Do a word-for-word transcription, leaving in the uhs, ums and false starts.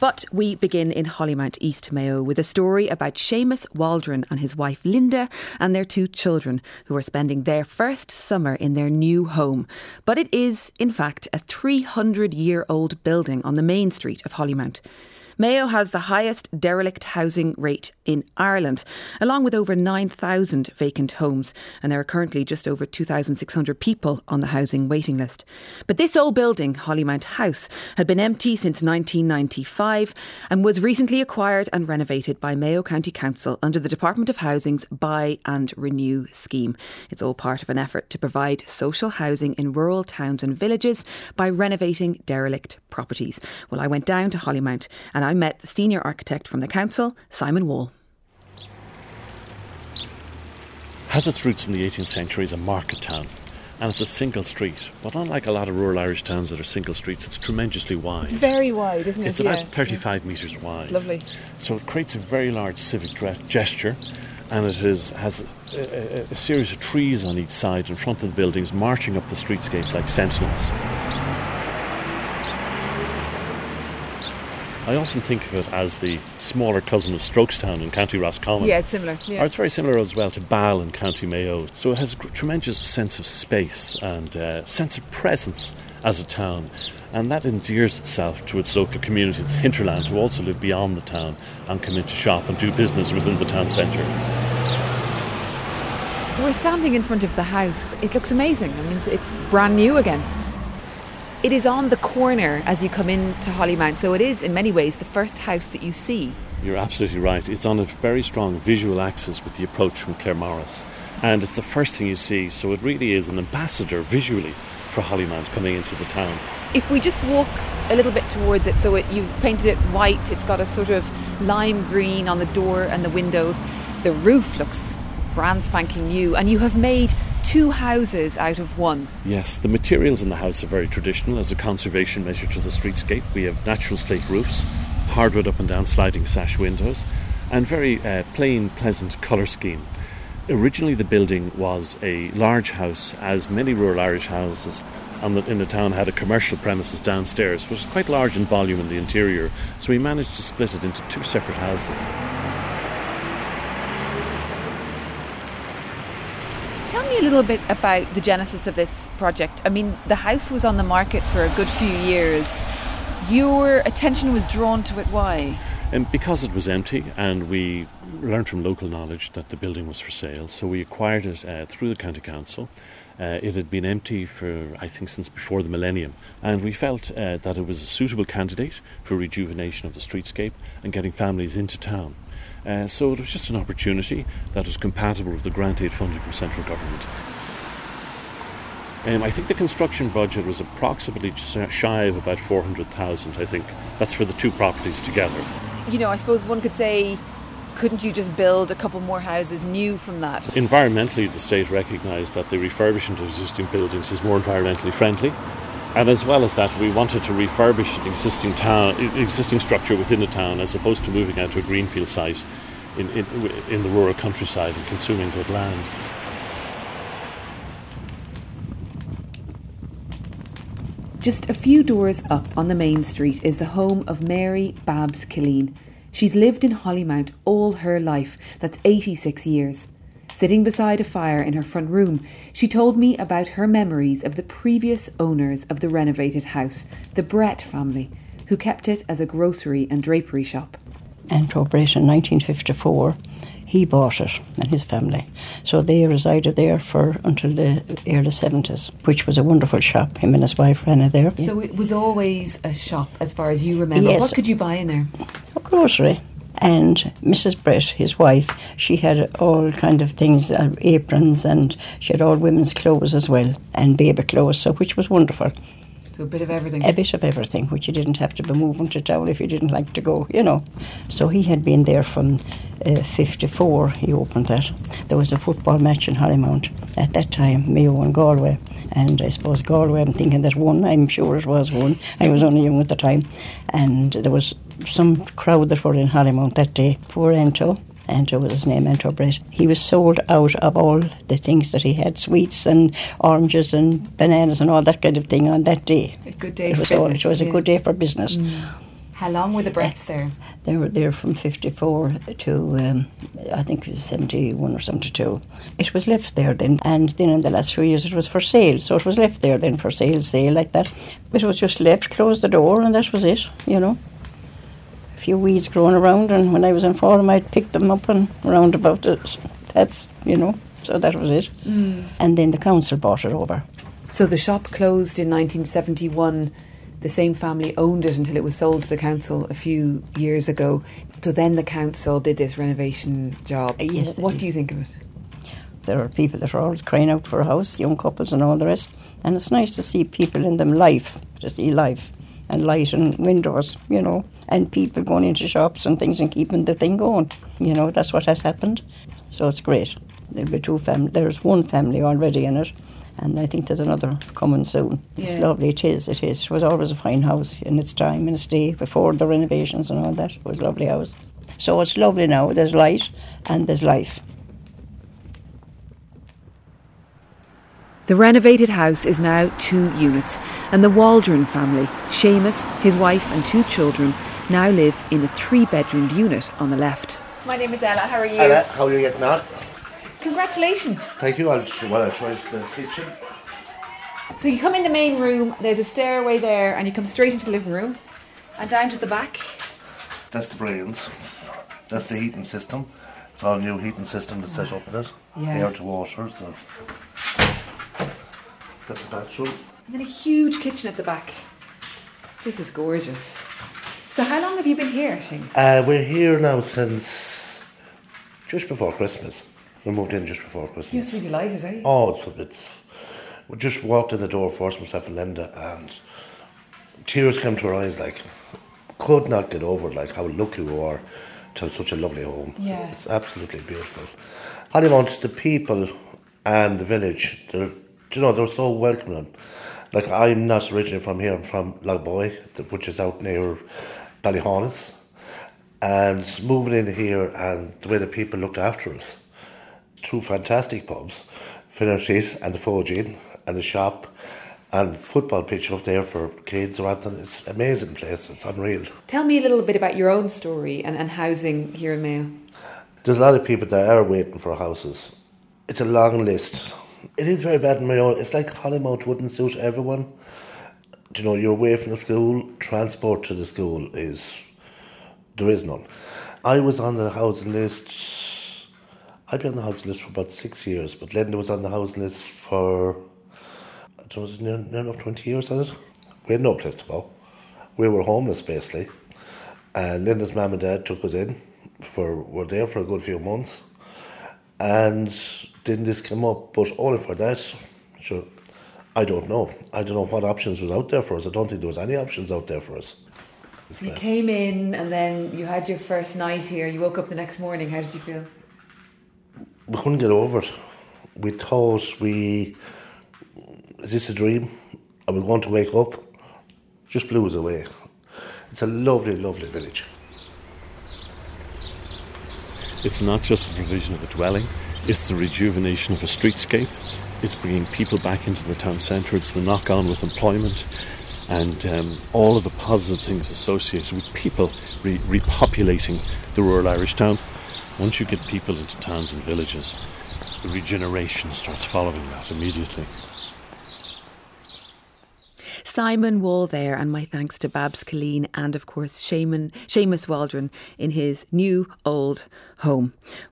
But we begin in Hollymount, East Mayo, with a story about Seamus Waldron and his wife Linda and their two children who are spending their first summer in their new home. But it is, in fact, a three hundred year old building on the main street of Hollymount. Mayo has the highest derelict housing rate in Ireland, along with over nine thousand vacant homes, and there are currently just over two thousand six hundred people on the housing waiting list. But this old building, Hollymount House, had been empty since nineteen ninety-five and was recently acquired and renovated by Mayo County Council under the Department of Housing's Buy and Renew scheme. It's all part of an effort to provide social housing in rural towns and villages by renovating derelict properties. Well, I went down to Hollymount and I met the senior architect from the council, Simon Wall. Has its roots in the eighteenth century as a market town, and it's a single street. But unlike a lot of rural Irish towns that are single streets, it's tremendously wide. It's very wide, isn't it? It's about yeah. thirty-five metres wide. Lovely. So it creates a very large civic dre- gesture, and it is, has a, a, a series of trees on each side in front of the buildings marching up the streetscape like sentinels. I often think of it as the smaller cousin of Strokestown in County Roscommon. Yeah, it's similar. Yeah. Or it's very similar as well to Ball in County Mayo. So it has a tremendous sense of space and uh, sense of presence as a town. And that endears itself to its local community, its hinterland, who also live beyond the town and come in to shop and do business within the town centre. We're standing in front of the house. It looks amazing. I mean, it's brand new again. It is on the corner as you come into Hollymount, so it is in many ways the first house that you see. You're absolutely right. It's on a very strong visual axis with the approach from Claremorris, and it's the first thing you see, so it really is an ambassador visually for Hollymount coming into the town. If we just walk a little bit towards it, so it, you've painted it white, it's got a sort of lime green on the door and the windows. The roof looks brand spanking new, and you have made two houses out of one. Yes, the materials in the house are very traditional as a conservation measure to the streetscape. We have natural slate roofs, hardwood up and down sliding sash windows, and very uh, plain, pleasant colour scheme. Originally the building was a large house, as many rural Irish houses on the, in the town had a commercial premises downstairs, which was quite large in volume in the interior, so we managed to split it into two separate houses. Tell me a little bit about the genesis of this project. I mean, the house was on the market for a good few years. Your attention was drawn to it. Why? And because it was empty, and we learned from local knowledge that the building was for sale, so we acquired it uh, through the County Council. Uh, it had been empty for, I think, since before the millennium, and we felt uh, that it was a suitable candidate for rejuvenation of the streetscape and getting families into town. Uh, so it was just an opportunity that was compatible with the grant aid funding from central government. Um, I think the construction budget was approximately shy of about four hundred thousand, I think. That's for the two properties together. You know, I suppose one could say, couldn't you just build a couple more houses new from that? Environmentally, the state recognised that the refurbishment of existing buildings is more environmentally friendly. And as well as that, we wanted to refurbish an existing town, existing structure within the town, as opposed to moving out to a greenfield site in, in, in the rural countryside and consuming good land. Just a few doors up on the main street is the home of Mary Babs Killeen. She's lived in Hollymount all her life, that's eighty-six years. Sitting beside a fire in her front room, she told me about her memories of the previous owners of the renovated house, the Brett family, who kept it as a grocery and drapery shop. Antro Brett in nineteen fifty-four, he bought it and his family. So they resided there for until the early seventies, which was a wonderful shop. Him and his wife ran it there. So it was always a shop as far as you remember. Yes. What could you buy in there? A grocery. And Missus Brett, his wife, she had all kind of things, uh, aprons, and she had all women's clothes as well, and baby clothes, so which was wonderful. So a bit of everything. A bit of everything, which you didn't have to be moving to town if you didn't like to go, you know. So he had been there from uh, fifty-four, he opened that. There was a football match in Hollymount at that time, Mayo and Galway. And I suppose Galway, I'm thinking that won, I'm sure it was one. I was only young at the time. And there was some crowd that were in Hollymount that day. Poor Anto, Anto was his name, Anto Brett. He was sold out of all the things that he had, sweets and oranges and bananas and all that kind of thing on that day. A good day it for was business. All, it was yeah. a good day for business. Mm. How long were the Bretts there? They were there from fifty-four to, um, I think it was seventy-one or seventy-two. It was left there then, and then in the last few years it was for sale, so it was left there then for sale, sale like that. It was just left, closed the door, and that was it, you know. A few weeds growing around, and when I was in Fordham I'd pick them up and round about it. That's, you know, so that was it. Mm. And then the council bought it over. So the shop closed in nineteen seventy-one. The same family owned it until it was sold to the council a few years ago. So then the council did this renovation job. Uh, yes. What do you think of it? There are people that are always crying out for a house, young couples and all the rest. And it's nice to see people in them live, to see life and light and windows, you know, and people going into shops and things and keeping the thing going. You know, that's what has happened. So it's great. There'll be two fam- There's one family already in it. And I think there's another coming soon. Yeah. It's lovely, it is, it is. It was always a fine house in its time, in its day, before the renovations and all that. It was a lovely house. So it's lovely now, there's light and there's life. The renovated house is now two units, and the Waldron family, Seamus, his wife and two children, now live in a three-bedroomed unit on the left. My name is Ella, how are you? Ella, how are you getting on? Congratulations. Thank you. I'll, well, I'll try the kitchen. So you come in the main room, there's a stairway there, and you come straight into the living room and down to the back. That's the brains. That's the heating system. It's all new heating system that's set up in it. Yeah. Air to water. So that's the bathroom. And then a huge kitchen at the back. This is gorgeous. So how long have you been here, Seamus? Uh, we're here now since just before Christmas. We moved in just before Christmas. You must be delighted, eh? Oh, it's, it's... We just walked in the door first, myself and Linda, and tears came to our eyes, like, could not get over, like, how lucky we are to have such a lovely home. Yeah. It's absolutely beautiful. Hollymount, the people and the village, they're, you know, they're so welcoming. Like, I'm not originally from here, I'm from Logboy, which is out near Ballyhaunis, and moving in here and the way the people looked after us. Two fantastic pubs, Finnerty's and the Fogine, and the shop, and football pitch up there for kids or anything. It's an amazing place, it's unreal. Tell me a little bit about your own story and, and housing here in Mayo. There's a lot of people that are waiting for houses. It's a long list. It is very bad in Mayo. It's like Hollymount wouldn't suit everyone. You know, you're away from the school, transport to the school is, there is none. I was on the housing list. I've been on the housing list for about six years, but Linda was on the housing list for, I don't know, was it near, near enough twenty years on it? We had no place to go. We were homeless, basically. And Linda's mum and dad took us in, for were there for a good few months. And then this came up, but only for that, sure, I don't know. I don't know what options was out there for us. I don't think there was any options out there for us. So you came in and then you had your first night here. You woke up the next morning. How did you feel? We couldn't get over it. We thought we, is this a dream? Are we going to wake up? Just blew us away. It's a lovely, lovely village. It's not just the provision of a dwelling, it's the rejuvenation of a streetscape. It's bringing people back into the town centre. It's the knock-on with employment and um, all of the positive things associated with people re- repopulating the rural Irish town. Once you get people into towns and villages, the regeneration starts following that immediately. Simon Wall there, and my thanks to Babs Colleen and of course Seamus, Seamus Waldron in his new old home.